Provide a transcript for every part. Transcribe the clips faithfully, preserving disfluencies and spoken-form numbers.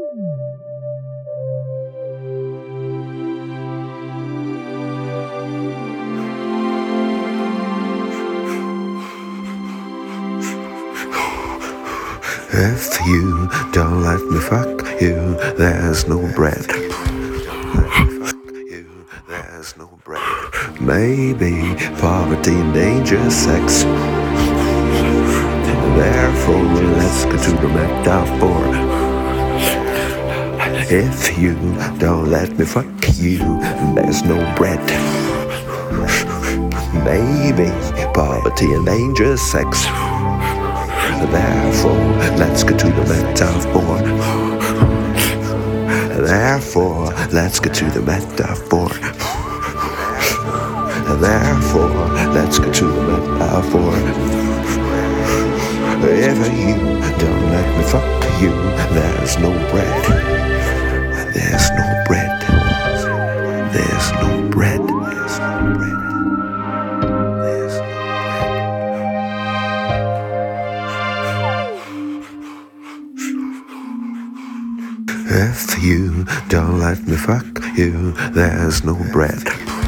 If you don't let me fuck you, there's no bread. There's no bread. Maybe poverty and danger, sex. Therefore, let's go to the metaphor. If you don't let me fuck you, there's no bread. Maybe poverty and danger, sex. Therefore, let's get to the metaphor. Therefore, let's get to the metaphor. Therefore, let's get to the metaphor. If you don't let me fuck you, there's no bread. There's no bread. There's no bread. There's no bread. If you don't let me fuck you, there's no bread.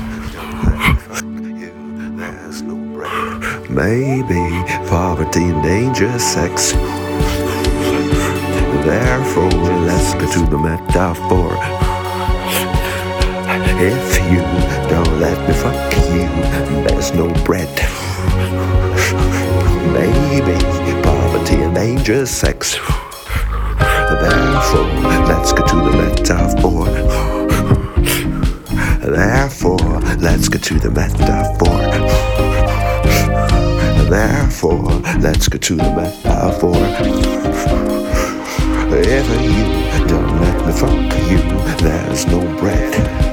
There's no bread. Maybe poverty and danger, sex. Therefore, let's go to the metaphor. If you don't let me fuck you, there's no bread. Maybe poverty and danger, sex. Therefore, let's get to the metaphor. Therefore, let's get to the metaphor. Therefore, let's get to the metaphor. If you don't let me fuck you, there's no bread.